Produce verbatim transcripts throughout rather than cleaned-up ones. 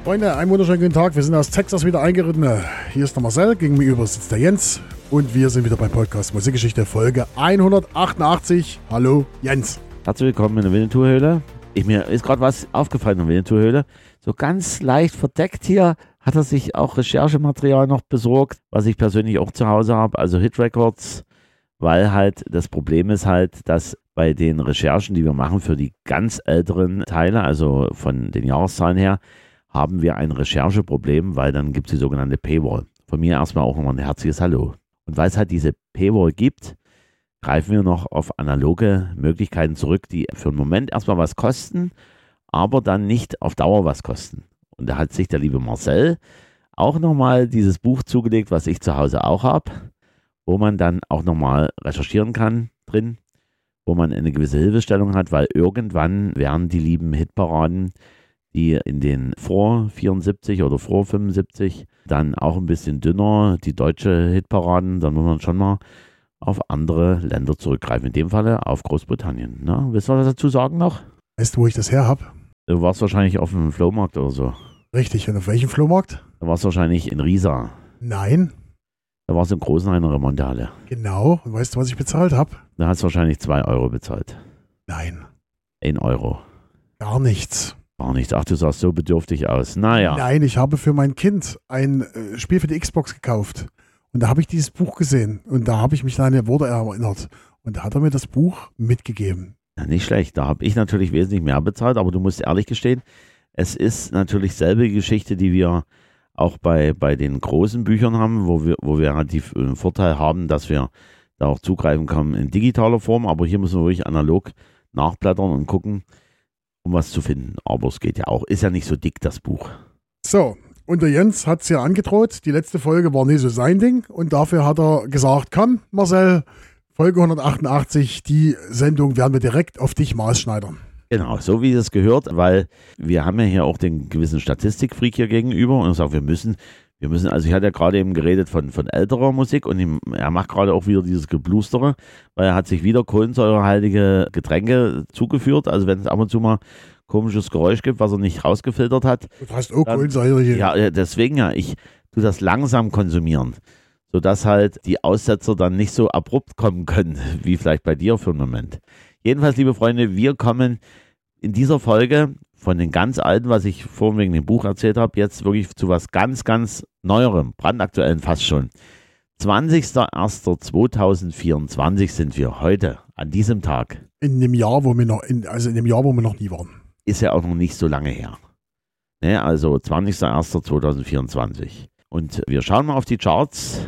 Freunde, einen wunderschönen guten Tag. Wir sind aus Texas wieder eingeritten. Hier ist der Marcel, gegenüber sitzt der Jens. Und wir sind wieder beim Podcast Musikgeschichte, Folge hundertachtundachtzig. Hallo, Jens. Herzlich willkommen in der Winnetou-Höhle. Ich, mir ist gerade was aufgefallen in der Winnetou-Höhle. So ganz leicht verdeckt hier hat er sich auch Recherchematerial noch besorgt, was ich persönlich auch zu Hause habe, also Hit Records, weil halt das Problem ist halt, dass bei den Recherchen, die wir machen für die ganz älteren Teile, also von den Jahreszahlen her, haben wir ein Rechercheproblem, weil dann gibt es die sogenannte Paywall. Von mir erstmal auch nochmal ein herzliches Hallo. Und weil es halt diese Paywall gibt, greifen wir noch auf analoge Möglichkeiten zurück, die für einen Moment erstmal was kosten, aber dann nicht auf Dauer was kosten. Und da hat sich der liebe Marcel auch nochmal dieses Buch zugelegt, was ich zu Hause auch habe, wo man dann auch nochmal recherchieren kann drin, wo man eine gewisse Hilfestellung hat, weil irgendwann werden die lieben Hitparaden, die in den vor vierundsiebzig oder vor fünfundsiebzig dann auch ein bisschen dünner, die deutsche Hitparaden, dann muss man schon mal auf andere Länder zurückgreifen. In dem Falle auf Großbritannien. Ne? Willst du was dazu sagen noch? Weißt du, wo ich das her habe? Du warst wahrscheinlich auf dem Flohmarkt oder so. Richtig, und auf welchem Flohmarkt? Du warst wahrscheinlich in Riesa. Nein. Da warst du im Großen einer Remontage. Genau. Und weißt du, was ich bezahlt habe? Da hast du wahrscheinlich zwei Euro bezahlt. Nein. Ein Euro. Gar nichts. Gar nicht. Ach, du sahst so bedürftig aus. Naja. Nein, ich habe für mein Kind ein äh, Spiel für die Xbox gekauft. Und da habe ich dieses Buch gesehen. Und da habe ich mich an eine Worte erinnert. Und da hat er mir das Buch mitgegeben. Ja, nicht schlecht. Da habe ich natürlich wesentlich mehr bezahlt. Aber du musst ehrlich gestehen, es ist natürlich selbe Geschichte, die wir auch bei, bei den großen Büchern haben, wo wir, wo wir halt den Vorteil haben, dass wir da auch zugreifen können in digitaler Form. Aber hier müssen wir wirklich analog nachblättern und gucken, um was zu finden. Aber es geht ja auch. Ist ja nicht so dick, das Buch. So, und der Jens hat es ja angedroht. Die letzte Folge war nicht so sein Ding. Und dafür hat er gesagt, komm, Marcel, Folge hundertachtundachtzig, die Sendung werden wir direkt auf dich maßschneidern. Genau, so wie es gehört, weil wir haben ja hier auch den gewissen Statistikfreak hier gegenüber und er sagt, wir müssen, wir müssen, also ich hatte ja gerade eben geredet von, von älterer Musik und ihm, er macht gerade auch wieder dieses Geblustere, weil er hat sich wieder kohlensäurehaltige Getränke zugeführt, also wenn es ab und zu mal komisches Geräusch gibt, was er nicht rausgefiltert hat. Du hast auch Kohlensäure hier. Ja, deswegen ja, ich tue das langsam konsumieren, sodass halt die Aussetzer dann nicht so abrupt kommen können, wie vielleicht bei dir für einen Moment. Jedenfalls, liebe Freunde, wir kommen in dieser Folge von den ganz alten, was ich vorhin wegen dem Buch erzählt habe, jetzt wirklich zu was ganz, ganz Neuerem, brandaktuellen fast schon. zwanzigster erster zweitausendvierundzwanzig sind wir heute, an diesem Tag. In dem Jahr, wo wir noch, in, also in dem Jahr, wo wir noch nie waren. Ist ja auch noch nicht so lange her. Ne, also zwanzigster erster zweitausendvierundzwanzig. Und wir schauen mal auf die Charts.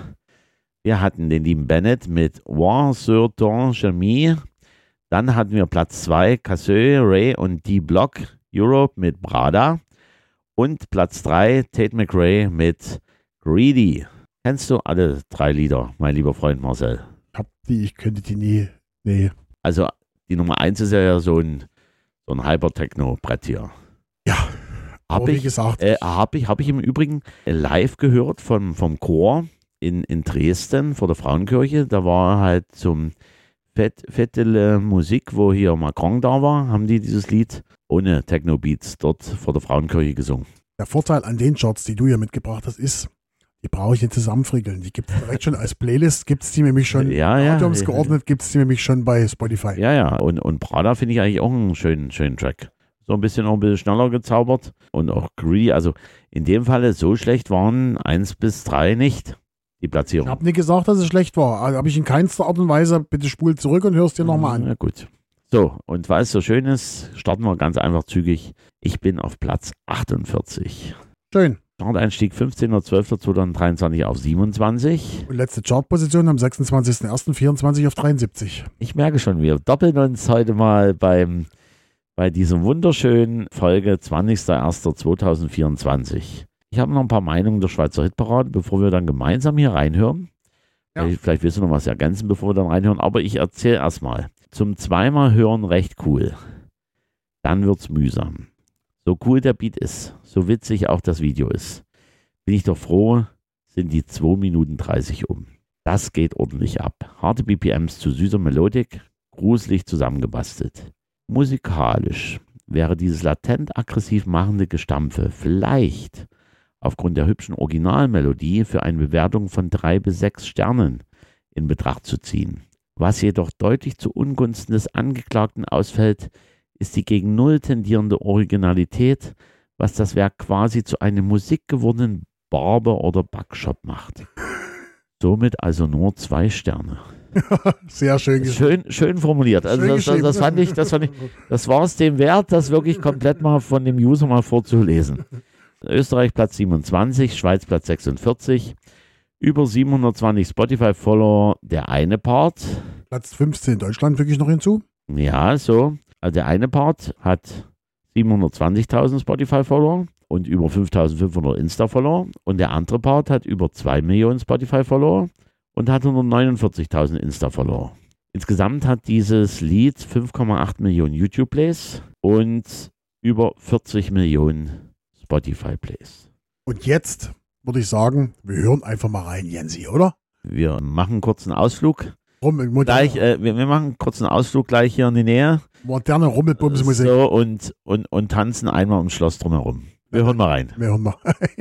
Wir hatten den lieben Bennett mit War sur ton chemin. Dann hatten wir Platz zwei, Casseux, Ray und D-Block Europe mit Brada. Und Platz drei, Tate McRae mit Greedy. Kennst du alle drei Lieder, mein lieber Freund Marcel? Ich hab die, ich könnte die nie, nee. Also die Nummer eins ist ja so ein, so ein Hyper-Techno-Brett hier. Ja, hab aber wie ich, gesagt. Äh, Habe ich, hab ich im Übrigen live gehört vom, vom Chor in, in Dresden vor der Frauenkirche. Da war halt zum Fett, fette Musik, wo hier Macron da war, haben die dieses Lied ohne Techno-Beats dort vor der Frauenkirche gesungen. Der Vorteil an den Charts, die du hier mitgebracht hast, ist, die brauche ich nicht zusammenfrickeln. Die gibt es direkt schon als Playlist, gibt es die nämlich schon, ja, ja, Atoms geordnet, gibt es die nämlich schon bei Spotify. Ja, ja, und, und Prada finde ich eigentlich auch einen schönen, schönen Track. So ein bisschen auch ein bisschen schneller gezaubert und auch Greedy, also in dem Falle so schlecht waren eins bis drei nicht. Die Platzierung. Ich habe nicht gesagt, dass es schlecht war. Also habe ich in keinster Art und Weise, bitte spul zurück und hörst dir nochmal an. Na gut. So, und weil es so schön ist, starten wir ganz einfach zügig. Ich bin auf Platz achtundvierzig. Schön. Starteinstieg fünfzehnter zwölfter zweitausenddreiundzwanzig auf siebenundzwanzig. Und letzte Chartposition am sechsundzwanzigster erster vierundzwanzig auf dreiundsiebzig. Ich merke schon, wir doppeln uns heute mal beim, bei dieser wunderschönen Folge zwanzigster erster zweitausendvierundzwanzig. Ich habe noch ein paar Meinungen der Schweizer Hitparade, bevor wir dann gemeinsam hier reinhören. Ja. Vielleicht, vielleicht willst du noch was ergänzen, bevor wir dann reinhören, aber ich erzähle erstmal. Zum zweimal hören recht cool. Dann wird's mühsam. So cool der Beat ist, so witzig auch das Video ist, bin ich doch froh, sind die zwei Minuten dreißig um. Das geht ordentlich ab. Harte B P Ms zu süßer Melodik, gruselig zusammengebastelt. Musikalisch wäre dieses latent aggressiv machende Gestampfe vielleicht aufgrund der hübschen Originalmelodie für eine Bewertung von drei bis sechs Sternen in Betracht zu ziehen. Was jedoch deutlich zu Ungunsten des Angeklagten ausfällt, ist die gegen Null tendierende Originalität, was das Werk quasi zu einem musikgewordenen Barber- oder Backshop macht. Somit also nur zwei Sterne. Sehr schön Schön, schön formuliert. Also schön das, das, das fand ich, das fand ich, das war es dem wert, das wirklich komplett mal von dem User mal vorzulesen. Österreich Platz siebenundzwanzig, Schweiz Platz sechsundvierzig, über siebenhundertzwanzig Spotify-Follower, der eine Part. Platz fünfzehn Deutschland wirklich noch hinzu? Ja, so. Also der eine Part hat siebenhundertzwanzigtausend Spotify-Follower und über fünftausendfünfhundert Insta-Follower und der andere Part hat über zwei Millionen Spotify-Follower und hat hundertneunundvierzigtausend Insta-Follower. Insgesamt hat dieses Lied fünf Komma acht Millionen YouTube-Plays und über vierzig Millionen Spotify-Plays. Und jetzt würde ich sagen, wir hören einfach mal rein, Jensi, oder? Wir machen einen kurzen Ausflug. Rum, moderne, Gleich, äh, wir, wir machen einen kurzen Ausflug gleich hier in die Nähe. moderne Rummelbumsmusik. So, und, und, und tanzen einmal ums Schloss drumherum. Wir hören mal rein. Wir hören mal.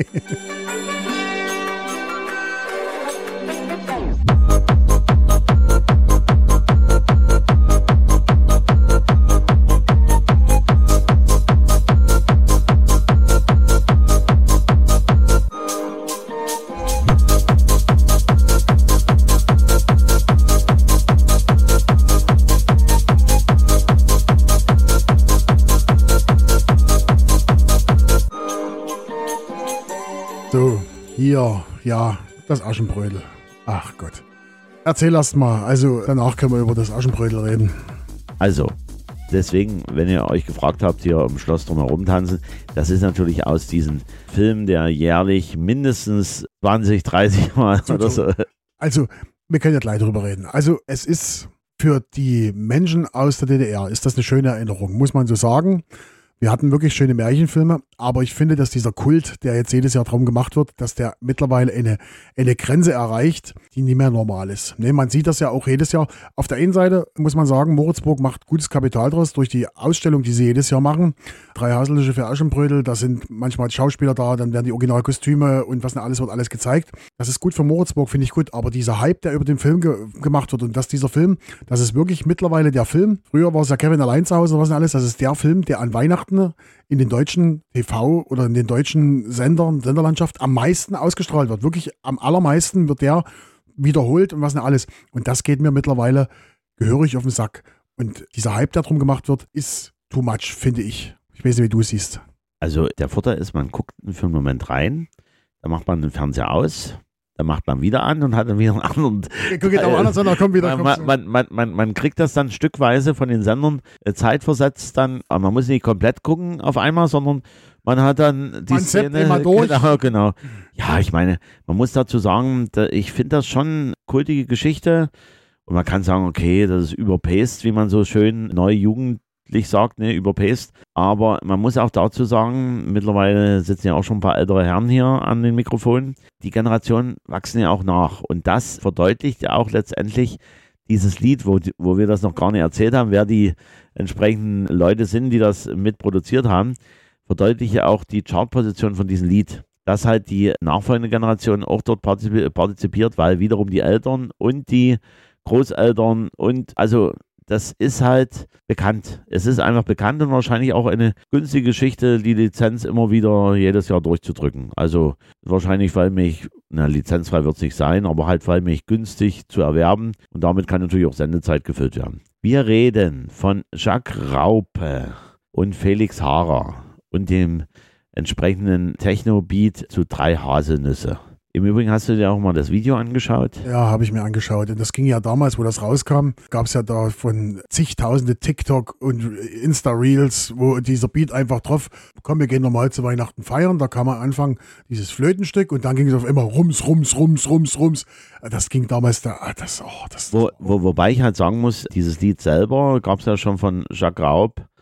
So, hier, ja, das Aschenbrödel. Ach Gott. Erzähl erst mal, also danach können wir über das Aschenbrödel reden. Also, deswegen, wenn ihr euch gefragt habt, hier im Schloss drumherum tanzen, das ist natürlich aus diesem Film, der jährlich mindestens zwanzig, dreißig Mal So, oder so. so. Also, wir können ja gleich drüber reden. Also, es ist für die Menschen aus der D D R, ist das eine schöne Erinnerung, muss man so sagen. Wir hatten wirklich schöne Märchenfilme, aber ich finde, dass dieser Kult, der jetzt jedes Jahr drum gemacht wird, dass der mittlerweile eine, eine Grenze erreicht, die nicht mehr normal ist. Ne, man sieht das ja auch jedes Jahr. Auf der einen Seite muss man sagen, Moritzburg macht gutes Kapital draus durch die Ausstellung, die sie jedes Jahr machen. Drei Haselnüsse für Aschenbrödel, da sind manchmal Schauspieler da, dann werden die Originalkostüme und was nicht alles wird alles gezeigt. Das ist gut für Moritzburg, finde ich gut, aber dieser Hype, der über den Film ge- gemacht wird und dass dieser Film, das ist wirklich mittlerweile der Film. Früher war es ja Kevin allein zu Hause, was nicht alles, das ist der Film, der an Weihnachten in den deutschen T V oder in den deutschen Sendern, Senderlandschaft am meisten ausgestrahlt wird. Wirklich am allermeisten wird der wiederholt und was nicht alles. Und das geht mir mittlerweile gehörig auf den Sack. Und dieser Hype, der drum gemacht wird, ist too much, finde ich. Ich weiß nicht, wie du es siehst. Also der Vorteil ist, man guckt für einen Moment rein, dann macht man den Fernseher aus, dann macht man wieder an und hat dann wieder einen anderen. Guck jetzt auch anders an, da kommt wieder. Man, man, man, man, man kriegt das dann stückweise von den Sendern äh, zeitversetzt dann, aber man muss nicht komplett gucken auf einmal, sondern man hat dann die Man zappt Szene. immer durch. Genau, genau. Ja, ich meine, man muss dazu sagen, da, ich finde das schon eine kultige Geschichte und man kann sagen, okay, das ist überpaced, wie man so schön neu jugendlich sagt, ne, überpaced. Aber man muss auch dazu sagen, mittlerweile sitzen ja auch schon ein paar ältere Herren hier an den Mikrofonen. Die Generationen wachsen ja auch nach. Und das verdeutlicht ja auch letztendlich dieses Lied, wo, wo wir das noch gar nicht erzählt haben, wer die entsprechenden Leute sind, die das mitproduziert haben, verdeutlicht ja auch die Chartposition von diesem Lied. Dass halt die nachfolgende Generation auch dort partizipiert, weil wiederum die Eltern und die Großeltern und also das ist halt bekannt. Es ist einfach bekannt und wahrscheinlich auch eine günstige Geschichte, die Lizenz immer wieder jedes Jahr durchzudrücken. Also wahrscheinlich, weil mich, na, lizenzfrei wird es nicht sein, aber halt, weil mich günstig zu erwerben und damit kann natürlich auch Sendezeit gefüllt werden. Wir reden von Jacques Raupe und Felix Haarer und dem entsprechenden Techno-Beat zu Drei Haselnüsse. Im Übrigen hast du dir auch mal das Video angeschaut? Ja, habe ich mir angeschaut. Und das ging ja damals, wo das rauskam, gab es ja da von zigtausende TikTok und Insta-Reels, wo dieser Beat einfach drauf, komm, wir gehen normal zu Weihnachten feiern. Da kam am Anfang dieses Flötenstück und dann ging es auf immer rums, rums, rums, rums, rums. Das ging damals da, das, oh, das. Wo, wo, wobei ich halt sagen muss, dieses Lied selber gab es ja schon von Jacques Raupe.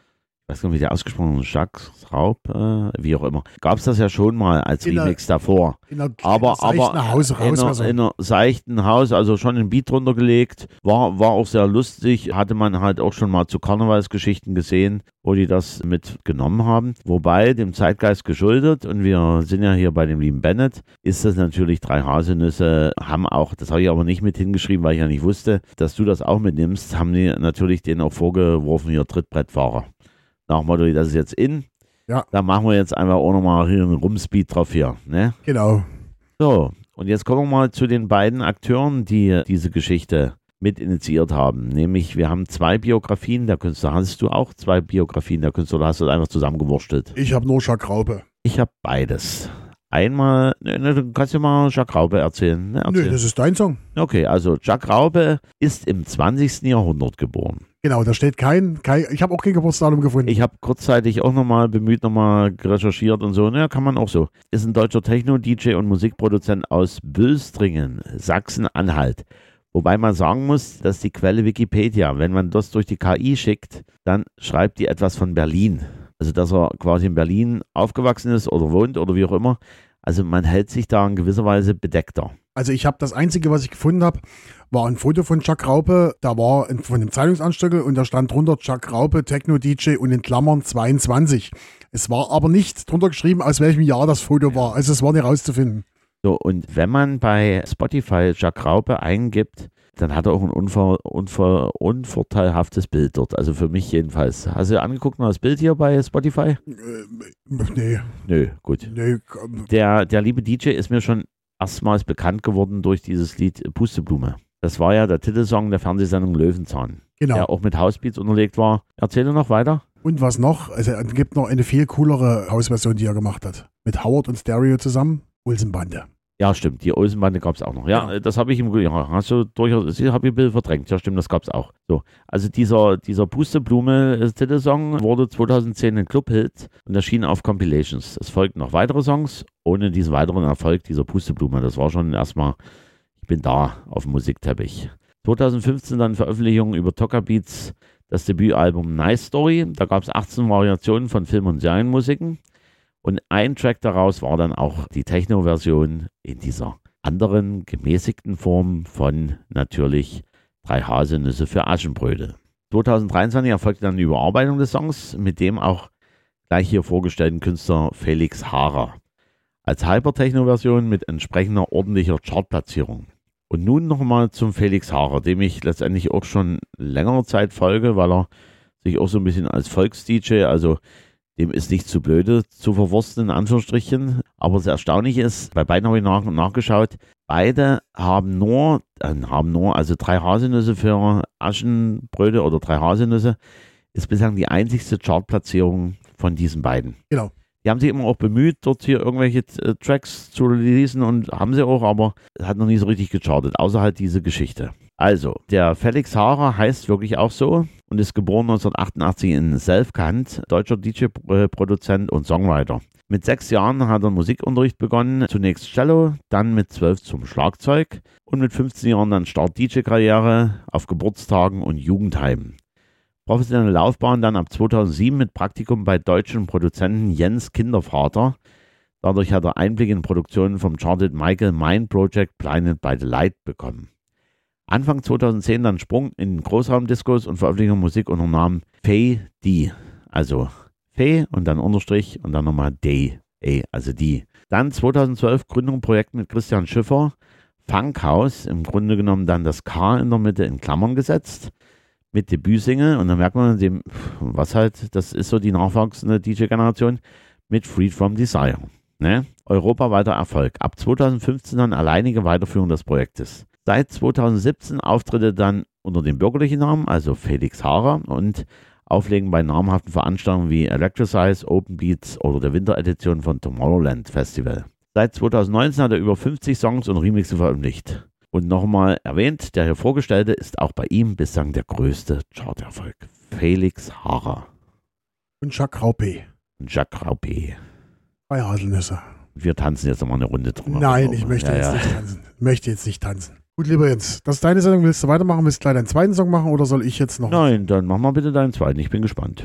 weiß gar nicht, wie der ausgesprochen ist, Jacques Raub, äh, wie auch immer. Gab es das ja schon mal als In Remix davor. In einer, aber in einer aber Haus, in, einer, Haus, in einer seichten Haus, also schon ein Beat drunter gelegt. War, war auch sehr lustig. Hatte man halt auch schon mal zu Karnevalsgeschichten gesehen, wo die das mitgenommen haben. Wobei, dem Zeitgeist geschuldet, und wir sind ja hier bei dem lieben Bennett, ist das natürlich drei Haselnüsse, haben auch, das habe ich aber nicht mit hingeschrieben, weil ich ja nicht wusste, dass du das auch mitnimmst, haben die natürlich denen auch vorgeworfen, hier Trittbrettfahrer. Nach dem Motto, das ist jetzt in. Ja. Da machen wir jetzt einfach auch nochmal hier einen Rumspeed drauf hier. Ne? Genau. So, und jetzt kommen wir mal zu den beiden Akteuren, die diese Geschichte mit initiiert haben. Nämlich, wir haben zwei Biografien der Künstler. Hast du auch zwei Biografien der Künstler oder hast du das einfach zusammengewurstelt? Ich habe nur Jacques Raupe. Ich habe beides. Einmal, ne, ne, du kannst dir mal Jacques Raupe erzählen. Ne, erzähl. Nö, das ist dein Song. Okay, also Jacques Raupe ist im zwanzigsten Jahrhundert geboren. Genau, da steht kein, kein ich habe auch kein Geburtsdatum gefunden. Ich habe kurzzeitig auch nochmal bemüht, nochmal recherchiert und so. Naja, kann man auch so. Ist ein deutscher Techno-D J und Musikproduzent aus Bülstringen, Sachsen-Anhalt. Wobei man sagen muss, dass die Quelle Wikipedia, wenn man das durch die K I schickt, dann schreibt die etwas von Berlin. Also, dass er quasi in Berlin aufgewachsen ist oder wohnt oder wie auch immer. Also, man hält sich da in gewisser Weise bedeckter. Also, ich habe das Einzige, was ich gefunden habe, war ein Foto von Jacques Raupe. Da war ein, von dem Zeitungsanstückel und da stand drunter Jacques Raupe, Techno-D J und in Klammern zweiundzwanzig. Es war aber nicht drunter geschrieben, aus welchem Jahr das Foto war. Also, es war nicht rauszufinden. So, und wenn man bei Spotify Jacques Raupe eingibt, dann hat er auch ein unver, unver, unvorteilhaftes Bild dort. Also für mich jedenfalls. Hast du angeguckt mal das Bild hier bei Spotify? Äh, nee. Nö, gut. Nee. Der, der liebe D J ist mir schon erstmals bekannt geworden durch dieses Lied Pusteblume. Das war ja der Titelsong der Fernsehsendung Löwenzahn. Genau. Der auch mit Housebeats unterlegt war. Erzähle noch weiter. Und was noch? Also, es gibt noch eine viel coolere Hausversion, die er gemacht hat. Mit Howard und Stereo zusammen. Olsenbande. Ja, stimmt. Die Olsenbande gab es auch noch. Ja, ja, das habe ich im ja, hast du durchaus, habe ich ein bisschen verdrängt. Ja, stimmt, das gab es auch. So, also dieser, dieser Pusteblume-Titelsong wurde zweitausendzehn ein Clubhit und erschien auf Compilations. Es folgten noch weitere Songs ohne diesen weiteren Erfolg dieser Pusteblume. Das war schon erstmal, ich bin da auf dem Musikteppich. zweitausendfünfzehn dann Veröffentlichung über Toca Beats, das Debütalbum Nice Story. Da gab es achtzehn Variationen von Film- und Serienmusiken. Und ein Track daraus war dann auch die Techno-Version in dieser anderen gemäßigten Form von natürlich Drei Haselnüsse für Aschenbrödel. zweitausenddreiundzwanzig erfolgte dann die Überarbeitung des Songs mit dem auch gleich hier vorgestellten Künstler Felix Haarer als Hyper-Techno-Version mit entsprechender ordentlicher Chartplatzierung. Und nun nochmal zum Felix Haarer, dem ich letztendlich auch schon längere Zeit folge, weil er sich auch so ein bisschen als Volks-D J, also dem ist nicht zu blöde zu verwursten, in Anführungsstrichen. Aber das Erstaunliche ist, bei beiden habe ich nach, nachgeschaut, beide haben nur, äh, haben nur, also drei Haselnüsse für Aschenbrödel oder drei Haselnüsse, ist bislang die einzigste Chartplatzierung von diesen beiden. Genau. Die haben sich immer auch bemüht, dort hier irgendwelche äh, Tracks zu releasen und haben sie auch, aber es hat noch nie so richtig gechartet, außer halt diese Geschichte. Also, der Felix Haarer heißt wirklich auch so und ist geboren neunzehnhundertachtundachtzig in Selfkant, deutscher D J-Produzent und Songwriter. Mit sechs Jahren hat er Musikunterricht begonnen, zunächst Cello, dann mit zwölf zum Schlagzeug und mit fünfzehn Jahren dann Start-D J-Karriere auf Geburtstagen und Jugendheimen. Professionelle Laufbahn dann ab zweitausendsieben mit Praktikum bei deutschen Produzenten Jens Kindervater. Dadurch hat er Einblick in Produktionen vom Charted Michael Mind Project Blinded by the Light bekommen. Anfang zweitausendzehn dann Sprung in Großraumdiskos und Veröffentlichung Musik unter dem Namen Faye D. Also Faye und dann Unterstrich und dann nochmal Day, A, also die. Dann zweitausendzwölf Gründung Projekt mit Christian Schiffer, Funkhaus, im Grunde genommen dann das K in der Mitte in Klammern gesetzt, mit Debütsingle und dann merkt man, dem, was halt, das ist so die nachwachsende D J-Generation mit Freed from Desire. Ne? Europaweiter Erfolg. Ab zweitausendfünfzehn dann alleinige Weiterführung des Projektes. Seit zweitausendsiebzehn Auftritte dann unter dem bürgerlichen Namen, also Felix Haarer, und Auflegen bei namhaften Veranstaltungen wie Electricize, Open Beats oder der Winteredition von Tomorrowland Festival. Seit zweitausendneunzehn hat er über fünfzig Songs und Remixe veröffentlicht. Und nochmal erwähnt, der hier vorgestellte ist auch bei ihm bislang der größte Charterfolg. Felix Haarer. Und Jacques Raupe. Und Jacques Raupe. Drei Haselnüsse. Wir tanzen jetzt nochmal eine Runde drum. Nein, ich möchte ja, jetzt ja. nicht tanzen. Ich möchte jetzt nicht tanzen. Gut, lieber Jens, das ist deine Sendung. Willst du weitermachen? Willst du gleich deinen zweiten Song machen oder soll ich jetzt noch? Nein, dann mach mal bitte deinen zweiten. Ich bin gespannt.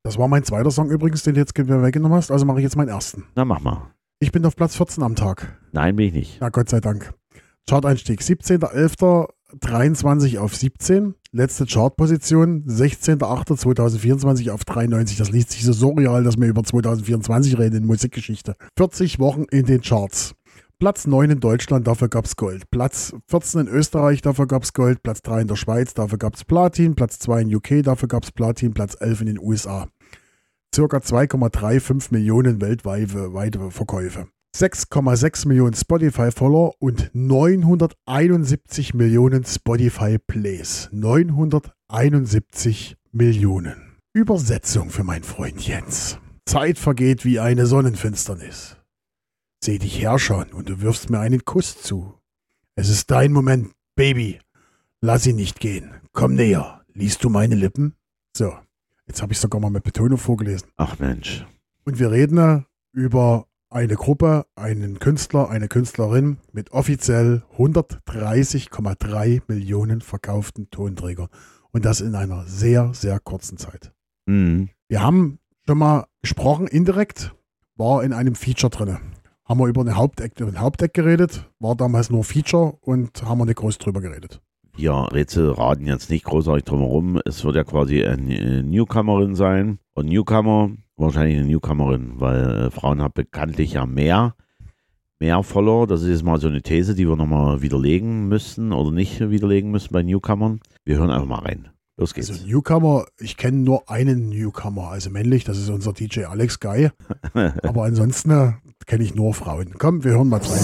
Das war mein zweiter Song übrigens, den du jetzt weggenommen hast. Also mache ich jetzt meinen ersten. Na, mach mal. Ich bin auf Platz vierzehn am Tag. Nein, bin ich nicht. Ja, Gott sei Dank. Chart-Einstieg siebzehnter elfter dreiundzwanzig auf siebzehn. Letzte Chartposition sechzehnter achter zweitausendvierundzwanzig auf dreiundneunzig. Das liest sich so surreal, dass wir über zweitausendvierundzwanzig reden in Musikgeschichte. vierzig Wochen in den Charts. Platz neun in Deutschland, dafür gab es Gold. Platz vierzehn in Österreich, dafür gab es Gold. Platz drei in der Schweiz, dafür gab es Platin. Platz zwei in U K, dafür gab es Platin. Platz elf in den U S A. Circa zwei Komma fünfunddreißig Millionen weltweite Verkäufe. sechs Komma sechs Millionen Spotify-Follower und neunhunderteinundsiebzig Millionen Spotify-Plays. neunhunderteinundsiebzig Millionen. Übersetzung für meinen Freund Jens. Zeit vergeht wie eine Sonnenfinsternis. Seh dich herschauen und du wirfst mir einen Kuss zu. Es ist dein Moment, Baby. Lass ihn nicht gehen. Komm näher. Liest du meine Lippen? So, jetzt habe ich sogar mal mit Betonung vorgelesen. Ach Mensch. Und wir reden über eine Gruppe, einen Künstler, eine Künstlerin mit offiziell hundertdreißig Komma drei Millionen verkauften Tonträgern. Und das in einer sehr, sehr kurzen Zeit. Mhm. Wir haben schon mal gesprochen, indirekt, war in einem Feature drin. Haben wir über eine Haupteck, ein Haupteck geredet, war damals nur Feature und haben wir nicht groß drüber geredet. Wir Rätsel raten jetzt nicht großartig drumherum. Es wird ja quasi eine Newcomerin sein. Und Newcomer, wahrscheinlich eine Newcomerin, weil äh, Frauen haben bekanntlich ja mehr, mehr Follower. Das ist jetzt mal so eine These, die wir nochmal widerlegen müssen oder nicht widerlegen müssen bei Newcomern. Wir hören einfach mal rein. Los geht's. Also Newcomer, ich kenne nur einen Newcomer, also männlich, das ist unser D J Alex Guy. Aber ansonsten äh, kenne ich nur Frauen. Komm, wir hören mal rein.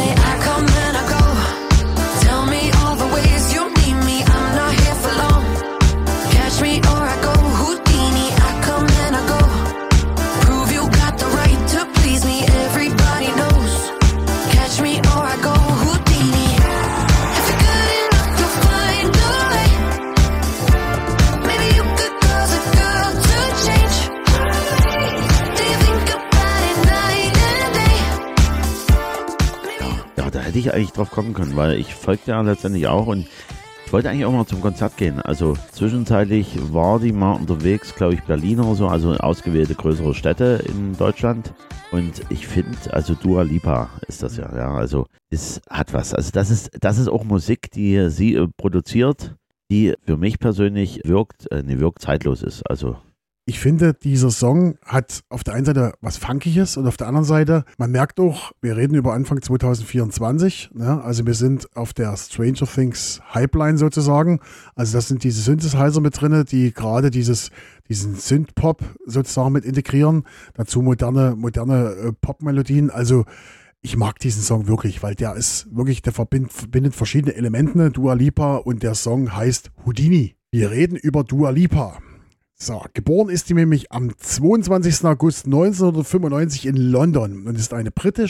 Hätte ich eigentlich drauf kommen können, weil ich folgte ja letztendlich auch und ich wollte eigentlich auch mal zum Konzert gehen. Also zwischenzeitlich war die mal unterwegs, glaube ich, Berlin oder so, also ausgewählte größere Städte in Deutschland. Und ich finde, also Dua Lipa ist das ja, ja, also es hat was. Also das ist, das ist auch Musik, die sie äh, produziert, die für mich persönlich wirkt, äh, ne, wirkt zeitlos ist. Also ich finde, dieser Song hat auf der einen Seite was Funkiges und auf der anderen Seite, man merkt auch, wir reden über Anfang zweitausendvierundzwanzig, ne? Also wir sind auf der Stranger Things Hypeline sozusagen. Also das sind diese Synthesizer mit drin, die gerade dieses, diesen Synth-Pop sozusagen mit integrieren. Dazu moderne, moderne äh, Pop-Melodien. Also ich mag diesen Song wirklich, weil der ist wirklich, der verbindet, verbindet verschiedene Elemente, Dua Lipa, und der Song heißt Houdini. Wir reden über Dua Lipa. So, geboren ist die nämlich am zweiundzwanzigsten August neunzehnhundertfünfundneunzig in London und ist eine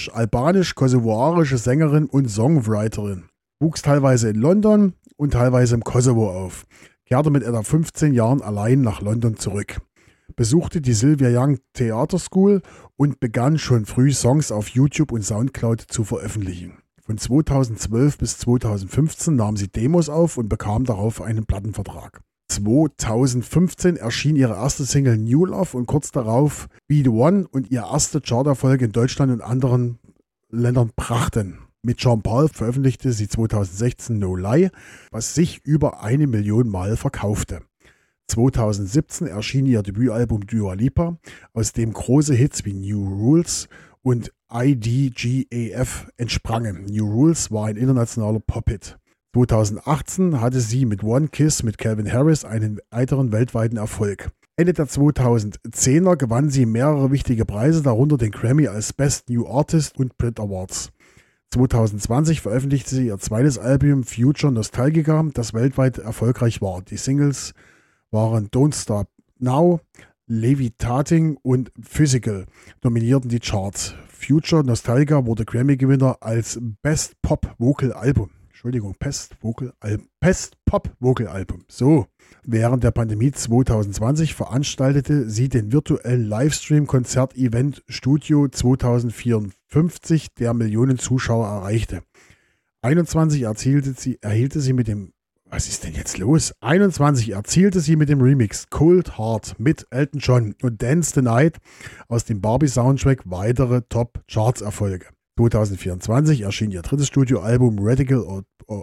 britisch-albanisch-kosovoarische Sängerin und Songwriterin. Wuchs teilweise in London und teilweise im Kosovo auf, kehrte mit etwa fünfzehn Jahren allein nach London zurück, besuchte die Sylvia Young Theater School und begann schon früh Songs auf YouTube und Soundcloud zu veröffentlichen. Von zweitausendzwölf bis zweitausendfünfzehn nahm sie Demos auf und bekam darauf einen Plattenvertrag. zweitausendfünfzehn erschien ihre erste Single New Love und kurz darauf Be The One und ihr erste Charterfolge in Deutschland und anderen Ländern brachten. Mit Sean Paul veröffentlichte sie zweitausendsechzehn No Lie, was sich über eine Million Mal verkaufte. zweitausendsiebzehn erschien ihr Debütalbum Dua Lipa, aus dem große Hits wie New Rules und I D G A F entsprangen. New Rules war ein internationaler Pop-Hit. zweitausendachtzehn hatte sie mit One Kiss mit Calvin Harris einen weiteren weltweiten Erfolg. Ende der zweitausendzehner gewann sie mehrere wichtige Preise, darunter den Grammy als Best New Artist und Brit Awards. zweitausendzwanzig veröffentlichte sie ihr zweites Album Future Nostalgica, das weltweit erfolgreich war. Die Singles waren Don't Stop Now, Levitating und Physical dominierten die Charts. Future Nostalgica wurde Grammy-Gewinner als Best Pop Vocal Album. Entschuldigung, Pest Vocal Album. Pest Pop Vocal Album. So. Während der Pandemie zweitausendzwanzig veranstaltete sie den virtuellen Livestream-Konzert-Event Studio zweitausendvierundfünfzig, der Millionen Zuschauer erreichte. einundzwanzig erzielte sie, erhielt sie mit dem was ist denn jetzt los? einundzwanzig erzielte sie mit dem Remix Cold Heart mit Elton John und Dance the Night aus dem Barbie-Soundtrack weitere Top-Charts-Erfolge. zwanzig vierundzwanzig erschien ihr drittes Studioalbum Radical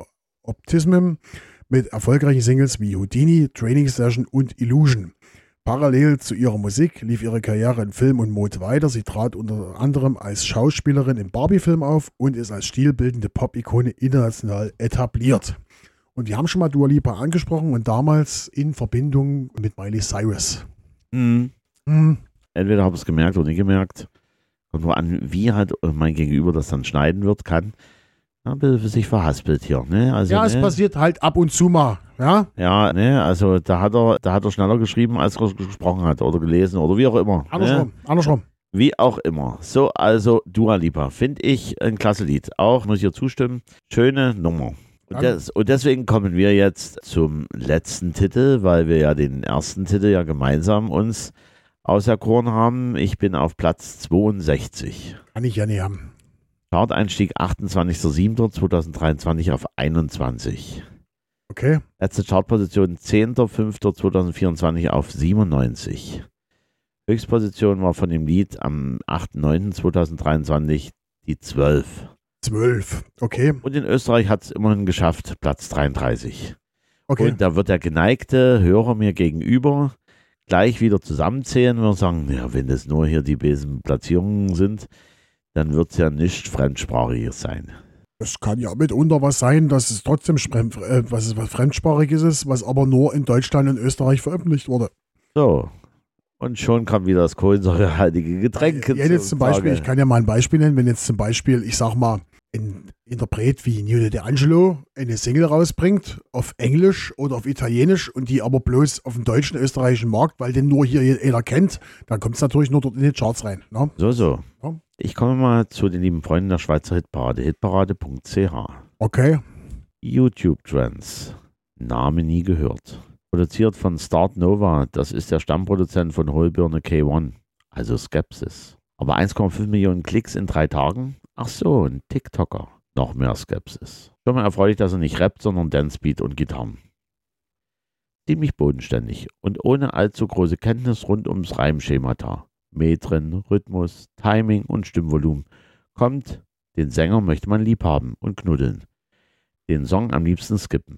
Optimism mit erfolgreichen Singles wie Houdini, Training Session und Illusion. Parallel zu ihrer Musik lief ihre Karriere in Film und Mode weiter. Sie trat unter anderem als Schauspielerin im Barbie-Film auf und ist als stilbildende Pop-Ikone international etabliert. Und wir haben schon mal Dua Lipa angesprochen und damals in Verbindung mit Miley Cyrus. Mhm. Mhm. Entweder habe ich es gemerkt oder nicht gemerkt. Kommt nur an, wie halt mein Gegenüber das dann schneiden wird, kann. Ein bisschen für sich verhaspelt hier. Ne? Also, ja, ne? es passiert halt ab und zu mal. Ja, ja, ne, also da hat er, da hat er schneller geschrieben, als er gesprochen hat oder gelesen oder wie auch immer. Andersrum, ne? andersrum. Wie auch immer. So, also Dua Lipa, finde ich ein klasse Lied. Auch, muss ich hier zustimmen, schöne Nummer. Und, des, und deswegen kommen wir jetzt zum letzten Titel, weil wir ja den ersten Titel ja gemeinsam uns auserkoren haben. Ich bin auf Platz zweiundsechzig. Kann ich ja nicht haben. Chart-Einstieg achtundzwanzigster siebter zweitausenddreiundzwanzig auf einundzwanzig. Okay. Letzte Chartposition zehnter fünfter zweitausendvierundzwanzig auf siebenundneunzig. Höchstposition war von dem Lied am achter neunter zweitausenddreiundzwanzig die zwölf. zwölf, okay. Und in Österreich hat es immerhin geschafft, Platz dreiunddreißig. Okay. Und da wird der geneigte Hörer mir gegenüber gleich wieder zusammenzählen und sagen, ja, wenn das nur hier die Besenplatzierungen sind, dann wird es ja nicht fremdsprachiges sein. Es kann ja mitunter was sein, dass es trotzdem äh, was, ist, was fremdsprachiges ist, was aber nur in Deutschland und Österreich veröffentlicht wurde. So, und schon kam wieder das kohlensäurehaltige Getränk. Ja, jetzt zum Beispiel, ich kann ja mal ein Beispiel nennen, wenn jetzt zum Beispiel, ich sag mal, ein Interpret wie Nino D'Angelo eine Single rausbringt, auf Englisch oder auf Italienisch und die aber bloß auf dem deutschen, österreichischen Markt, weil den nur hier jeder kennt, dann kommt es natürlich nur dort in die Charts rein. Ne? So, so. Ja. Ich komme mal zu den lieben Freunden der Schweizer Hitparade, hitparade punkt c h. Okay. YouTube Trends. Name nie gehört. Produziert von Start Nova, das ist der Stammproduzent von Hohlbirne K eins, also Skepsis. Aber eins Komma fünf Millionen Klicks in drei Tagen? Ach so, ein TikToker. Noch mehr Skepsis. Schon mal erfreulich, dass er nicht rappt, sondern Dancebeat und Gitarren. Ziemlich bodenständig und ohne allzu große Kenntnis rund ums Reimschemata. Metren, Rhythmus, Timing und Stimmvolumen. Kommt, den Sänger möchte man lieb haben und knuddeln. Den Song am liebsten skippen.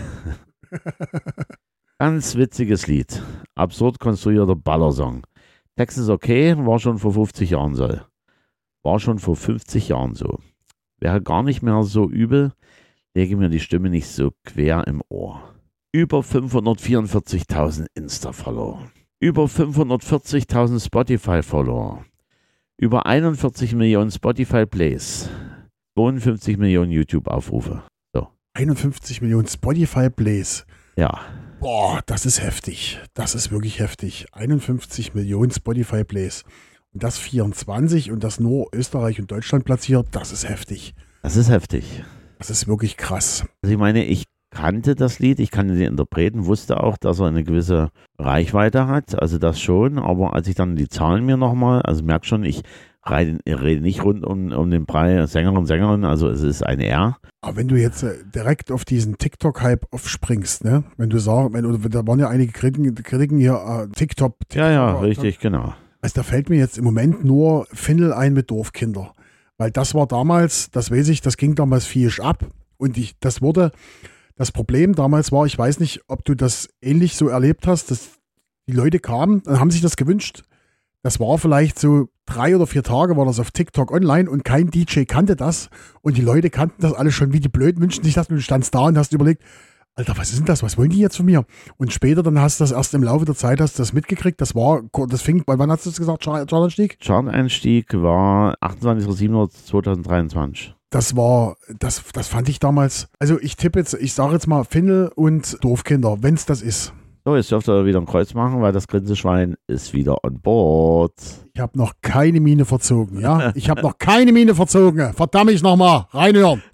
Ganz witziges Lied. Absurd konstruierter Ballersong. Text ist okay, war schon vor fünfzig Jahren so. War schon vor fünfzig Jahren so. Wäre gar nicht mehr so übel, lege mir die Stimme nicht so quer im Ohr. Über fünfhundertvierundvierzigtausend Insta-Follower. Über fünfhundertvierzigtausend Spotify-Follower. Über einundvierzig Millionen Spotify-Plays. zweiundfünfzig Millionen YouTube-Aufrufe. So. einundfünfzig Millionen Spotify-Plays. Ja. Boah, das ist heftig. Das ist wirklich heftig. einundfünfzig Millionen Spotify-Plays. Und das vierundzwanzig und das nur Österreich und Deutschland platziert, das ist heftig. Das ist heftig. Das ist wirklich krass. Also ich meine, ich kannte das Lied, ich kannte den Interpreten, wusste auch, dass er eine gewisse Reichweite hat, also das schon, aber als ich dann die Zahlen mir nochmal, also merk schon, ich rede, rede nicht rund um, um den Brei Sängerin, Sängerin, also es ist ein R. Aber wenn du jetzt äh, direkt auf diesen TikTok-Hype aufspringst, ne, wenn du sagst, wenn, da waren ja einige Kritiken, Kritiken hier, äh, TikTok, TikTok. Ja, ja, richtig, genau. Also da fällt mir jetzt im Moment nur Findel ein mit Dorfkinder. Weil das war damals, das weiß ich, das ging damals viel ab. Und ich, das wurde, das Problem damals war, ich weiß nicht, ob du das ähnlich so erlebt hast, dass die Leute kamen und haben sich das gewünscht. Das war vielleicht so drei oder vier Tage war das auf TikTok online und kein D J kannte das. Und die Leute kannten das alle schon wie die Blöden, wünschten sich das und du standst da und hast überlegt, Alter, was ist denn das? Was wollen die jetzt von mir? Und später, dann hast du das erst im Laufe der Zeit hast du das mitgekriegt. Das war, das fing, wann hast du das gesagt, Chart-Einstieg? Chart-Einstieg war achtundzwanzigster siebter zweitausenddreiundzwanzig. Das war, das, das fand ich damals, also ich tippe jetzt, ich sage jetzt mal Findel und Dorfkinder, wenn es das ist. So, jetzt dürft ihr wieder ein Kreuz machen, weil das Grinseschwein ist wieder on board. Ich habe noch keine Miene verzogen, ja? Ich habe noch keine Miene verzogen. Verdammt ich nochmal, reinhören.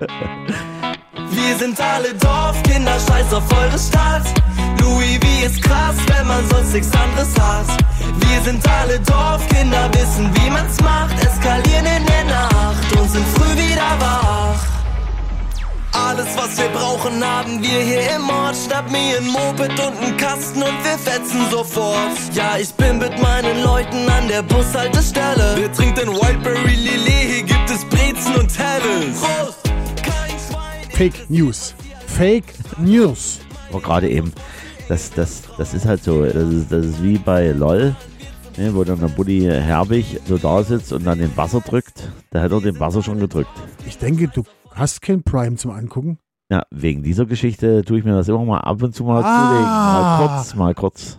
Wir sind alle Dorfkinder, scheiß auf eure Stadt. Louis V ist krass, wenn man sonst nichts anderes hat. Wir sind alle Dorfkinder, wissen wie man's macht. Eskalieren in der Nacht und sind früh wieder wach. Alles was was wir brauchen, haben wir hier im Ort. Schnapp mir ein Moped und einen Kasten und wir fetzen sofort. Ja, ich bin mit meinen Leuten an der Bushaltestelle. Wer trinkt den Wildberry Lillet? Hier gibt es Brezen und Helles. Prost! Kein Schwein. Fake News. Fake News. Aber gerade eben, das, das, das ist halt so, das ist, das ist wie bei LOL, ne, wo dann der Buddy Herbig so da sitzt und dann den Buzzer drückt. Da hat er den Buzzer schon gedrückt. Ich denke, du hast kein Prime zum Angucken. Ja, wegen dieser Geschichte tue ich mir das immer mal ab und zu mal Ah. zulegen. Mal kurz, mal kurz.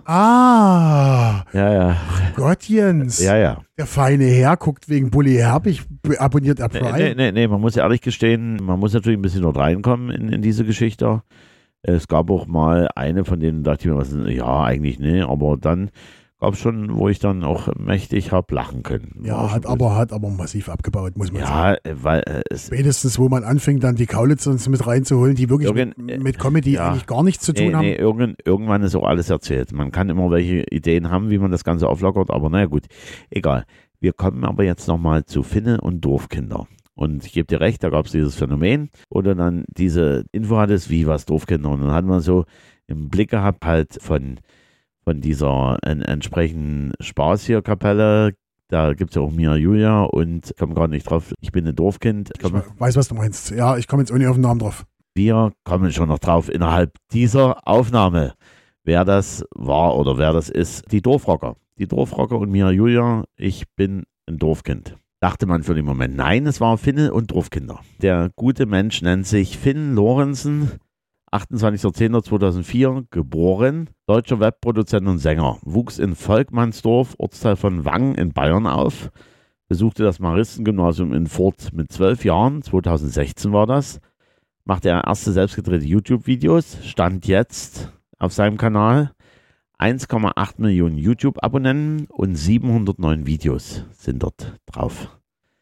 Ah, Ja, ja. Gott, Jens. Ja, ja. Der feine Herr guckt wegen Bully Herbig, abonniert er Prime. Nee, nee, nee, man muss ehrlich gestehen, man muss natürlich ein bisschen dort reinkommen in, in diese Geschichte. Es gab auch mal eine, von denen dachte ich mir, was, ja, eigentlich nee, aber dann gab es schon, wo ich dann auch mächtig habe lachen können. Ja, War hat schon aber, hat aber massiv abgebaut, muss man gut. sagen. Ja, weil äh, es Spätestens, wo man anfängt, dann die Kaulitz uns mit reinzuholen, die wirklich Irgend- mit, mit Comedy ja. eigentlich gar nichts zu tun nee, haben. nee, irgendwann, irgendwann ist auch alles erzählt. Man kann immer welche Ideen haben, wie man das Ganze auflockert, aber naja gut, egal. Wir kommen aber jetzt nochmal zu Finne und Dorfkinder. Und ich gebe dir recht, da gab es dieses Phänomen, oder dann diese Info hattest, wie was Dorfkinder. Und dann hat man so im Blick gehabt, halt von, von dieser en, entsprechenden Spaß hier Kapelle. Da gibt es ja auch Mia Julia und ich komme gerade nicht drauf, ich bin ein Dorfkind. Ich Ich komme, weiß, was du meinst. Ja, ich komme jetzt auch nicht auf den Namen drauf. wir kommen schon noch drauf innerhalb dieser Aufnahme, wer das war oder wer das ist. Die Dorfrocker. Die Dorfrocker und Mia Julia, ich bin ein Dorfkind. Dachte man für den Moment. Nein, es war Finne und Dorfkinder. Der gute Mensch nennt sich Finn Lorenzen, achtundzwanzigster zehnter zweitausendvier, geboren, deutscher Webproduzent und Sänger, wuchs in Volkmannsdorf, Ortsteil von Wangen in Bayern auf, besuchte das Maristengymnasium in Furt mit zwölf Jahren, zweitausendsechzehn war das, machte er erste selbstgedrehte YouTube-Videos, stand jetzt auf seinem Kanal eins Komma acht Millionen YouTube-Abonnenten und siebenhundertneun Videos sind dort drauf.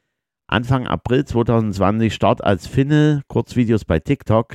Anfang April zweitausendzwanzig Start als Finne, Kurzvideos bei TikTok,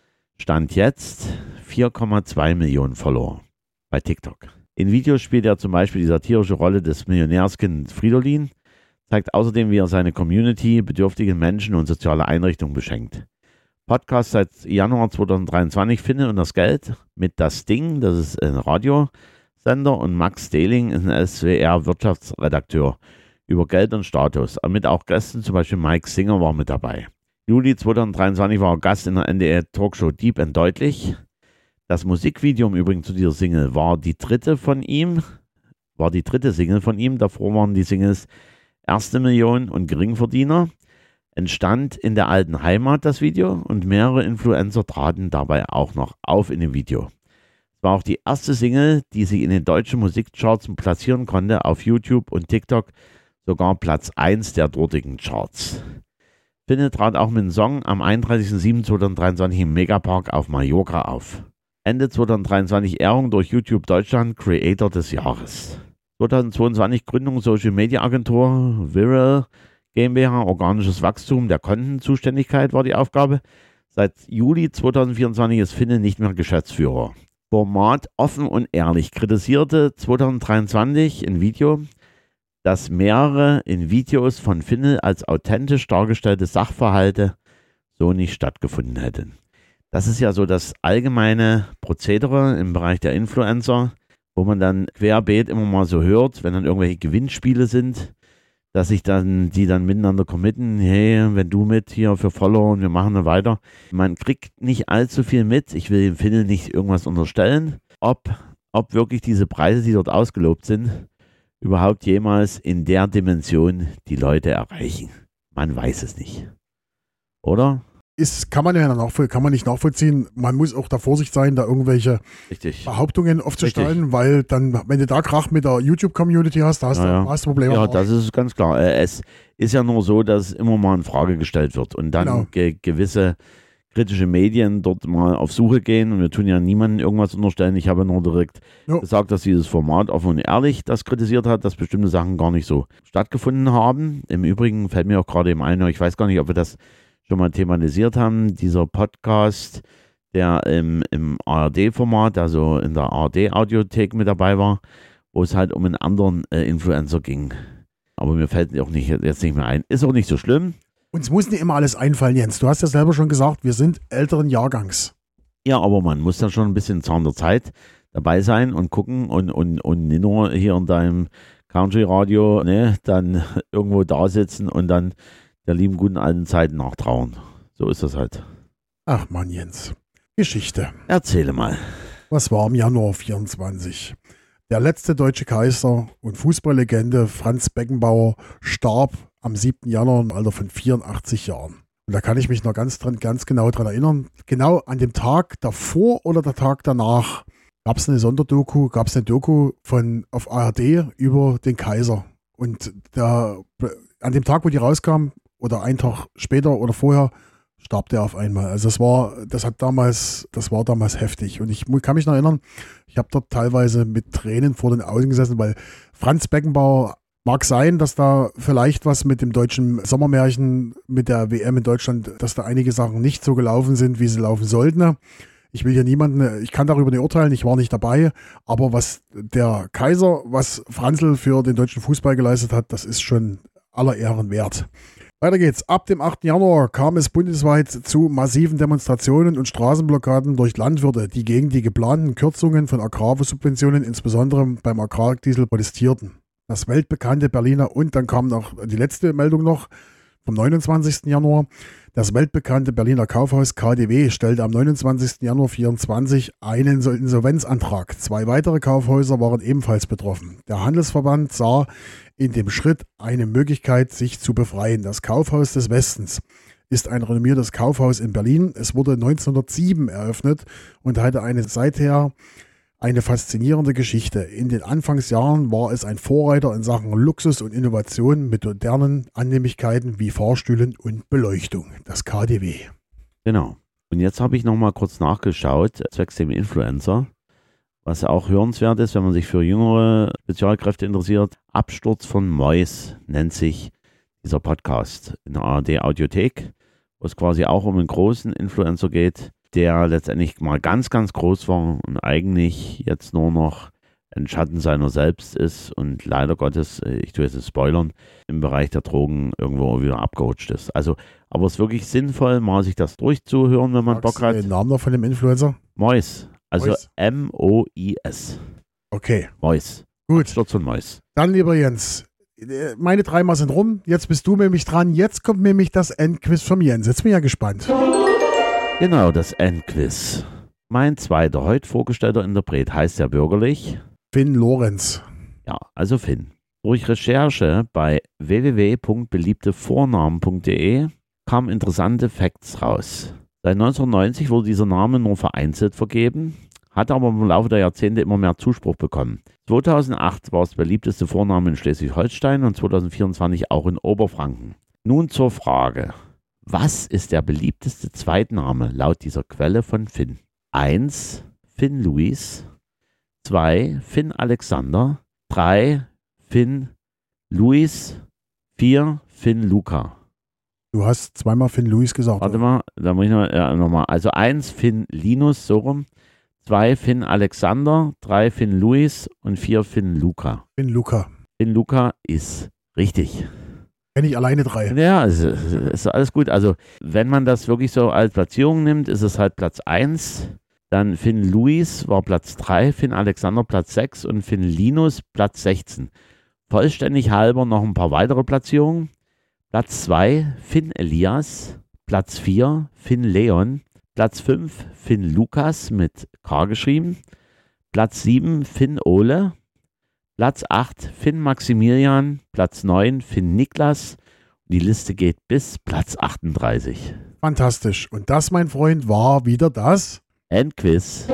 Stand jetzt vier Komma zwei Millionen Follower bei TikTok. In Videos spielt er zum Beispiel die satirische Rolle des Millionärskind Fridolin, zeigt außerdem, wie er seine Community, bedürftige Menschen und soziale Einrichtungen beschenkt. Podcast seit Januar zweitausenddreiundzwanzig, Finne und das Geld mit Das Ding, das ist ein Radiosender, und Max Dehling ist ein S W R-Wirtschaftsredakteur über Geld und Status. Mit auch Gästen, zum Beispiel Mike Singer war mit dabei. Juli zweitausenddreiundzwanzig war er Gast in der N D R-Talkshow Deep and Deutlich. Das Musikvideo im Übrigen zu dieser Single war die dritte von ihm, war die dritte Single von ihm. Davor waren die Singles Erste Million und Geringverdiener. Entstand in der alten Heimat das Video und mehrere Influencer traten dabei auch noch auf in dem Video. Es war auch die erste Single, die sich in den deutschen Musikcharts platzieren konnte, auf YouTube und TikTok sogar Platz eins der dortigen Charts. Finne trat auch mit dem Song am einunddreißigster siebter zweitausenddreiundzwanzig im Megapark auf Mallorca auf. Ende zweitausenddreiundzwanzig Ehrung durch YouTube Deutschland Creator des Jahres. zweitausendzweiundzwanzig Gründung Social Media Agentur Viral GmbH, organisches Wachstum der Kontenzuständigkeit war die Aufgabe. Seit Juli zweitausendvierundzwanzig ist Finne nicht mehr Geschäftsführer. Format offen und ehrlich kritisierte zweitausenddreiundzwanzig ein Video, dass mehrere in Videos von Finne als authentisch dargestellte Sachverhalte so nicht stattgefunden hätten. Das ist ja so das allgemeine Prozedere im Bereich der Influencer, wo man dann querbeet immer mal so hört, wenn dann irgendwelche Gewinnspiele sind, dass sich dann die dann miteinander committen, hey, wenn du mit hier für Follower und wir machen dann weiter. Man kriegt nicht allzu viel mit. Ich will dem Finne nicht irgendwas unterstellen, ob, ob wirklich diese Preise, die dort ausgelobt sind, überhaupt jemals in der Dimension die Leute erreichen. Man weiß es nicht. Oder? Ist, kann man ja nachvoll, kann man nicht nachvollziehen. Man muss auch da Vorsicht sein, da irgendwelche Richtig. Behauptungen aufzustellen, Richtig. weil dann, wenn du da Krach mit der YouTube-Community hast, da hast, Ja, du, ja. hast du Probleme. Ja, das ist ganz klar. Äh, Es ist ja nur so, dass immer mal in Frage gestellt wird und dann Genau. ge gewisse kritische Medien dort mal auf Suche gehen und wir tun ja niemandem irgendwas unterstellen. Ich habe nur direkt Jo. gesagt, dass dieses Format offen und ehrlich das kritisiert hat, dass bestimmte Sachen gar nicht so stattgefunden haben. Im Übrigen fällt mir auch gerade eben ein, ich weiß gar nicht, ob wir das schon mal thematisiert haben, dieser Podcast, der im, im A R D-Format, also in der A R D-Audiothek mit dabei war, wo es halt um einen anderen äh, Influencer ging. Aber mir fällt auch nicht, jetzt nicht mehr ein. Ist auch nicht so schlimm. Uns muss nicht immer alles einfallen, Jens. Du hast ja selber schon gesagt, wir sind älteren Jahrgangs. Ja, aber man muss dann schon ein bisschen Zahn der Zeit dabei sein und gucken und, und, und nicht nur hier in deinem Country-Radio, ne, dann irgendwo da sitzen und dann der lieben guten alten Zeiten nachtrauern. So ist das halt. Ach Mann, Jens. Geschichte. Erzähle mal. Was war im Januar vierundzwanzig? Der letzte deutsche Kaiser und Fußballlegende Franz Beckenbauer starb am siebten Januar im Alter von vierundachtzig Jahren. Und da kann ich mich noch ganz, dran, ganz genau dran erinnern. Genau an dem Tag davor oder der Tag danach gab es eine Sonderdoku, gab es eine Doku von auf A R D über den Kaiser. Und der, an dem Tag, wo die rauskam, oder einen Tag später oder vorher, starb der auf einmal. Also das war, das hat damals, das war damals heftig. Und ich kann mich noch erinnern, ich habe dort teilweise mit Tränen vor den Augen gesessen, weil Franz Beckenbauer, mag sein, dass da vielleicht was mit dem deutschen Sommermärchen, mit der W M in Deutschland, dass da einige Sachen nicht so gelaufen sind, wie sie laufen sollten. Ich will hier niemanden, ich kann darüber nicht urteilen, ich war nicht dabei, aber was der Kaiser, was Franzl für den deutschen Fußball geleistet hat, das ist schon aller Ehren wert. Weiter geht's. Ab dem achten Januar kam es bundesweit zu massiven Demonstrationen und Straßenblockaden durch Landwirte, die gegen die geplanten Kürzungen von Agrarsubventionen, insbesondere beim Agrardiesel, protestierten. Das weltbekannte Berliner, und dann kam noch die letzte Meldung noch vom neunundzwanzigsten Januar. Das weltbekannte Berliner Kaufhaus K D W stellte am neunundzwanzigsten Januar vierundzwanzig einen Insolvenzantrag. Zwei weitere Kaufhäuser waren ebenfalls betroffen. Der Handelsverband sah in dem Schritt eine Möglichkeit, sich zu befreien. Das Kaufhaus des Westens ist ein renommiertes Kaufhaus in Berlin. Es wurde neunzehnhundertsieben eröffnet und hatte eine seither eine faszinierende Geschichte. In den Anfangsjahren war es ein Vorreiter in Sachen Luxus und Innovation mit modernen Annehmlichkeiten wie Fahrstühlen und Beleuchtung. Das K D W. Genau. Und jetzt habe ich nochmal kurz nachgeschaut, zwecks dem Influencer, was auch hörenswert ist, wenn man sich für jüngere Spezialkräfte interessiert. Absturz von Mois nennt sich dieser Podcast in der A R D Audiothek, wo es quasi auch um einen großen Influencer geht, der letztendlich mal ganz, ganz groß war und eigentlich jetzt nur noch ein Schatten seiner selbst ist und leider Gottes, ich tue jetzt spoilern, im Bereich der Drogen irgendwo wieder abgerutscht ist. Also, aber es ist wirklich sinnvoll, mal sich das durchzuhören, wenn man Bock hat. Den Namen noch von dem Influencer? Mois, also Mois. M O I S. Okay. Mois. Gut. Sturz von Mois. Dann, lieber Jens, meine dreimal sind rum, jetzt bist du nämlich dran, jetzt kommt nämlich das Endquiz vom Jens. Jetzt bin ich ja gespannt. Genau, das Endquiz. Mein zweiter, heute vorgestellter Interpret heißt ja bürgerlich Finn Lorenz. Ja, also Finn. Durch Recherche bei w w w punkt beliebte vornamen punkt d e kamen interessante Facts raus. Seit neunzehnhundertneunzig wurde dieser Name nur vereinzelt vergeben, hat aber im Laufe der Jahrzehnte immer mehr Zuspruch bekommen. zweitausendacht war es der beliebteste Vorname in Schleswig-Holstein und zweitausendvierundzwanzig auch in Oberfranken. Nun zur Frage. Was ist der beliebteste Zweitname laut dieser Quelle von Finn? eins. Finn Luis. zwei. Finn Alexander. drei. Finn Luis. vier. Finn Luca. Du hast zweimal Finn Luis gesagt. Warte mal, da muss ich noch, ja, nochmal. Also eins. Finn Linus, so rum. zwei. Finn Alexander. drei. Finn Luis. Und vier. Finn Luca. Finn Luca. Finn Luca ist richtig. Kenne ich alleine drei. Ja, es ist, ist alles gut. Also, wenn man das wirklich so als Platzierung nimmt, ist es halt Platz eins. Dann Finn Luis war Platz drei, Finn Alexander Platz sechs und Finn Linus Platz sechzehn. Vollständig halber noch ein paar weitere Platzierungen. Platz zwei, Finn Elias. Platz vier, Finn Leon. Platz fünf, Finn Lukas mit K geschrieben. Platz sieben, Finn Ole. Platz acht, Finn Maximilian. Platz neun, Finn Niklas. Die Liste geht bis Platz achtunddreißig. Fantastisch. Und das, mein Freund, war wieder das Endquiz.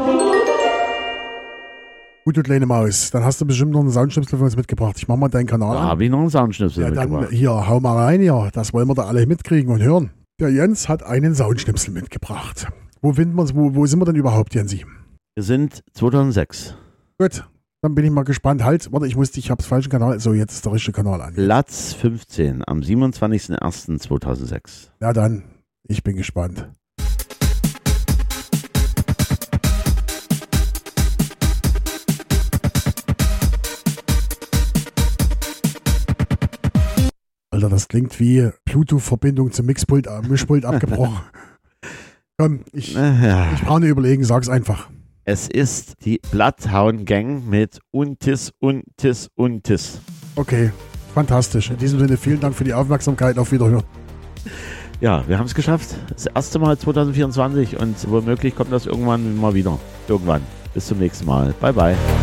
Gut, du kleine Maus. Dann hast du bestimmt noch einen Soundschnipsel für uns mitgebracht. Ich mach mal deinen Kanal Da an. habe ich noch einen Soundschnipsel Ja, mitgebracht. dann hier, hau mal rein, ja. Das wollen wir da alle mitkriegen und hören. Der Jens hat einen Soundschnipsel mitgebracht. Wo finden wir uns, wo, wo sind wir denn überhaupt, Jensi? Wir sind zweitausendsechs. Gut, dann bin ich mal gespannt. Halt, warte, ich wusste, ich habe das falsche Kanal. So, jetzt ist der richtige Kanal an. Platz fünfzehn am siebenundzwanzigsten ersten zweitausendsechs. Na dann, ich bin gespannt. Alter, das klingt wie Bluetooth-Verbindung zum Mixpult, äh, Mischpult abgebrochen. Komm, ich, Ja. ich brauche nicht überlegen, sag's einfach. Es ist die Bloodhound Gang mit Untis, Untis, Untis. Okay, fantastisch. In diesem Sinne, vielen Dank für die Aufmerksamkeit. Auf Wiederhören. Ja, wir haben es geschafft. Das erste Mal zwanzig vierundzwanzig und womöglich kommt das irgendwann mal wieder. Irgendwann. Bis zum nächsten Mal. Bye, bye.